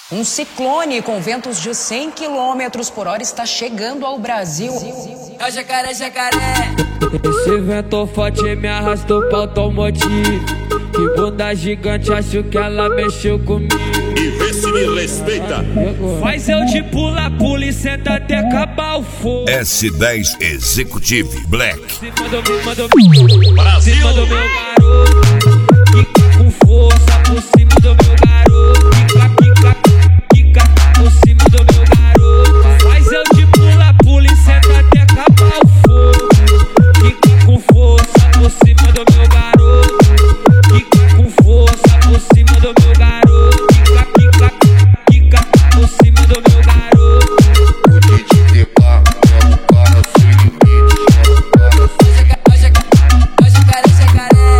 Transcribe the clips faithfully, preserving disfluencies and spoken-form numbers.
Um ciclone com ventos de cem quilômetros por hora está chegando ao Brasil. É o jacaré, jacaré. Esse vento forte me arrastou pra automotivo. Que bunda gigante, acho que ela mexeu comigo. E vê se me respeita. Faz eu de pula, pula e senta até acabar o fogo. S dez Executive Black. Se manda, me manda, Brasil. Se manda meu garoto, quica com força por cima do meu garoto. Quica, quica, quica por cima do meu garoto. Faz eu de pula, pula e senta até acabar o fogo. Quica com força por cima do meu garoto. Quica com força por cima do meu garoto. Quica, quica, quica por cima do meu garoto. O D J de bar, é o cara sem limite, é o cara sem É o jacaré, jacaré.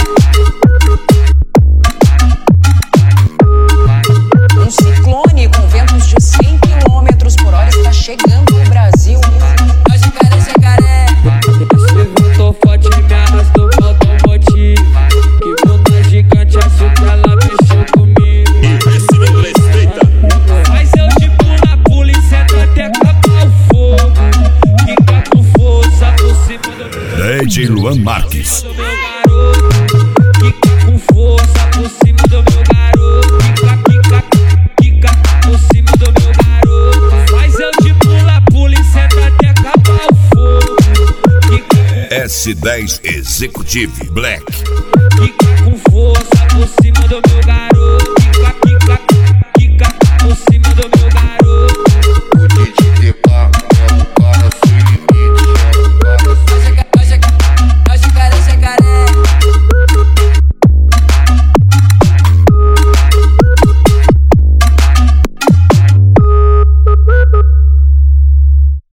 Um ciclone com ventos de cem quilômetros por hora está chegando ao Brasil. É o jacaré, jacaré. Esse vento forte me arrastou pro automotivo. Que bunda gigante, acho que ela mexeu comigo. E vê se me respeita. Faz eu de pula, pula e senta até acabar o fogo. Fica com força por cima do meu D J Luan Marques. do meu garoto. Fica com força por cima do meu garoto. Fica, fica, fica por cima do meu garoto. Faz eu de pula, pula e senta até acabar o fogo. Fica, S dez Executive Black. fica